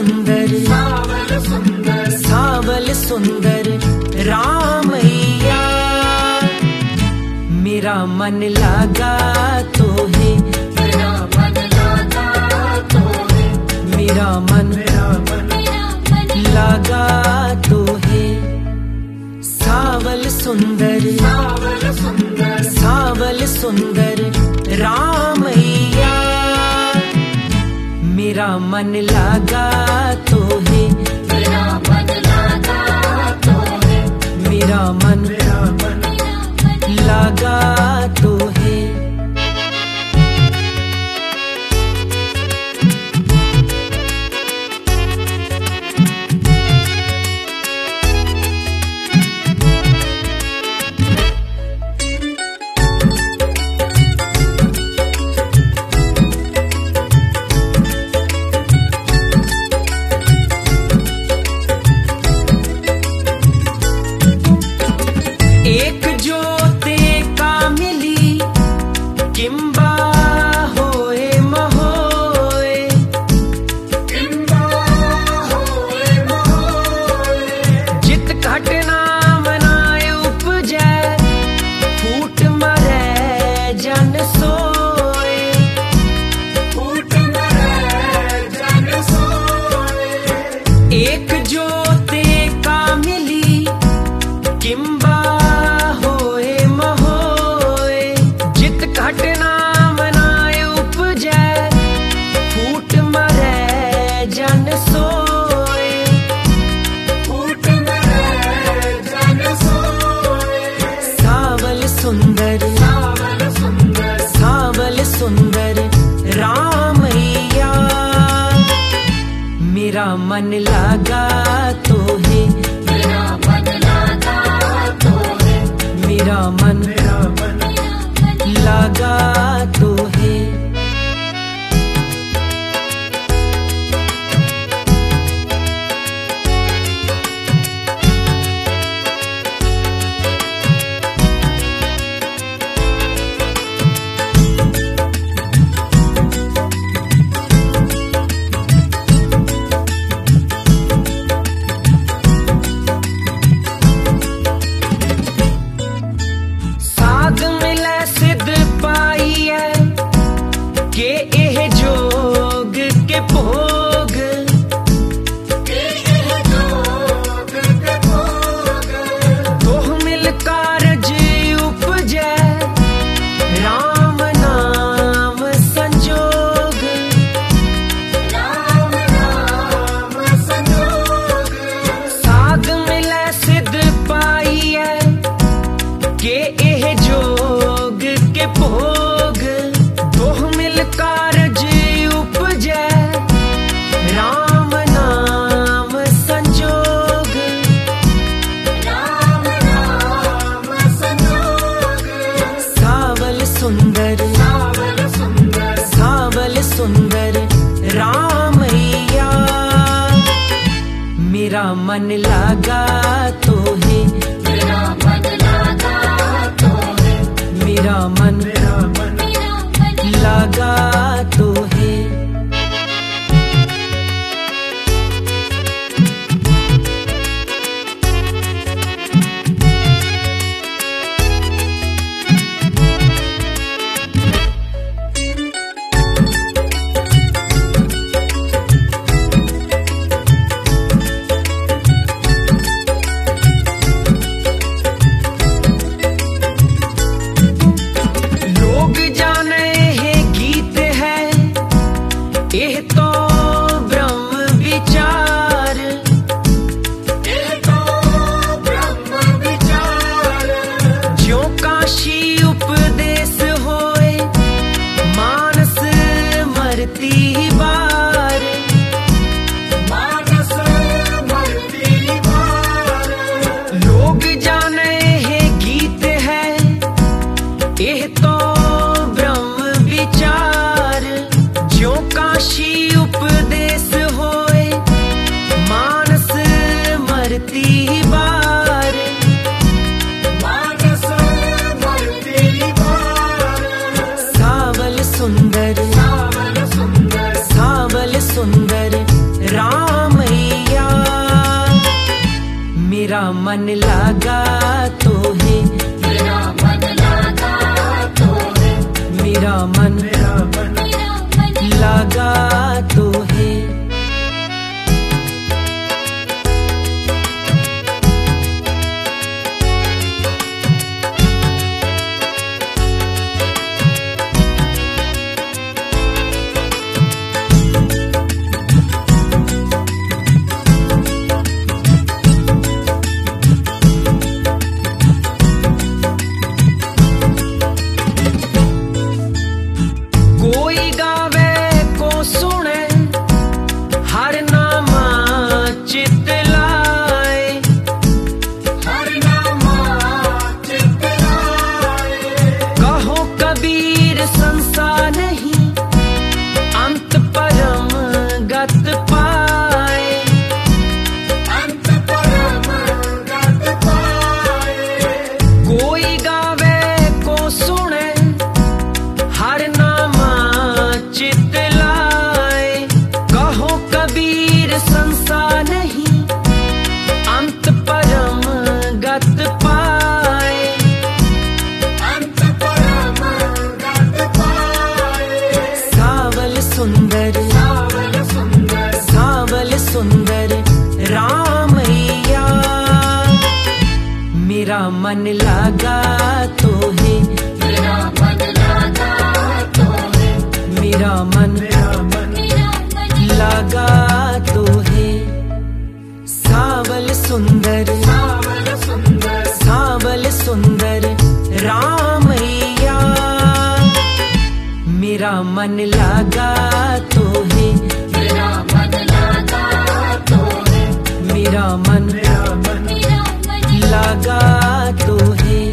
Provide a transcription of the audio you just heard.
सुंदर सावल सुंदर रामैया, मेरा मन लगा तो है, मेरा मन लगा तो है, मेरा मन लगा तो है। सावल सुंदर रामैया, मेरा मन लगा तो है, मेरा मन लगा तो है, मेरा मन लगा तो है। एक जोते का मिली किम्बा होए महोए, जित घटना मनाए उपजै, फूट मरे जन सोए, एक जोते का मिली किम्बा घटना मनाए उपजै, फूट मरे जन सोए, सावल सुंदर रामैया, मेरा मन लगा तो है, मेरा मन लगा तो है, मेरा मन लगा तो है। साध मिले सिद्ध पाइए के एह जोग के भोग, दोह मिल कारज उपजै, राम नाम संजोग, साध मिले सिद्ध पाइए के एह जोग के भोग, दोह मिल कारज उपजै, राम नाम संजोग, सावल सुंदर रामैया, मेरा मन लगा तो है, मेरा मन लगा तो है, मेरा मन लगा तो है। लोग जाने हैं गीत है, यह तो ब्रह्म विचार, ज्यों काशी उपदेश होए, मानस मरती बार, लोग जाने हैं गीत है, यह तो ब्रह्म विचार, ज्यों काशी उपदेश होए, मानस मरती बार, सावल सुंदर मन लगा तो है, मेरा मन लगा तो है, मेरा मन लगा तो है। कोई गावे को सुने हर नामा चित लाए, हर नामा चित लाए। कहो कबीर संसार नहीं अंत परम गत पाए, अंत परम गत पाए। कोई गावे को सुने हर नामा चित लाए, कहो कबीर संसार नहीं अंत परम गत पाए, अंत परम गत पाए। सावल सुंदर सावल सुंदर, सावल सुंदर रामैया, मेरा मन लगा तो है, मेरा मन लगा तो है, मेरा मन लगा तो है। सावल सुंदर सावल सुंदर, सावल सुंदर रामैया, मेरा मन लगा तो है, मेरा मन लगा तो है, मेरा मन लगा तो है।